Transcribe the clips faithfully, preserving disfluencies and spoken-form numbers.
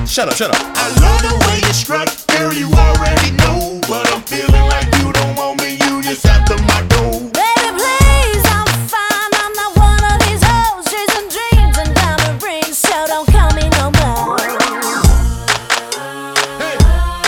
Shut up, shut up. I love the way you strut, girl, you already know. But I'm feeling like you don't want me, you just after my dough. Baby, please, I'm fine. I'm not one of these hoes chasing dreams and diamond rings, so don't call me no more. Hey.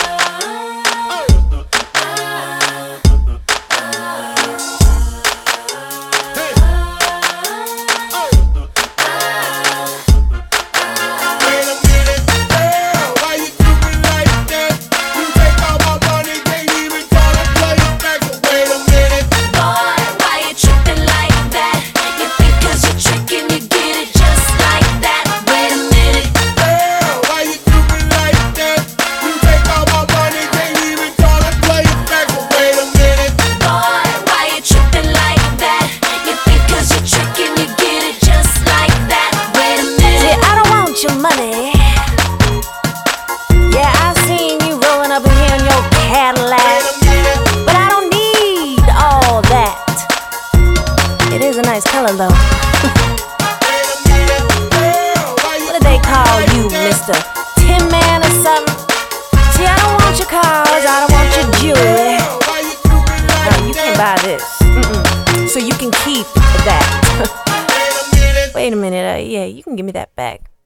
Wait a minute, girl, why you do me like that? You take all my money, can't even try to play it back. So wait a minute, Boy, why you tripping like that? You think 'cause you're tricking, you get it just like that. Wait a minute. girl, why you do me like that? You take all my money, can't even try to play it back. So wait a minute, Boy, why you tripping like that? You think 'cause you're tricking, you get it just like that. Wait a minute. See, I don't want your money. Yeah, I seen you rolling up in here in your Cadillac, wait a minute, but I don't need all that. It is a nice color though. wait a minute, girl, why you What do they call you, Mister Tin Man or something? See, I don't want your cars, I don't want your jewelry. girl, why you do me like No, you can't buy this. Mm-mm. So you can keep that. wait a minute? Wait a minute, uh, yeah, you can give me that back.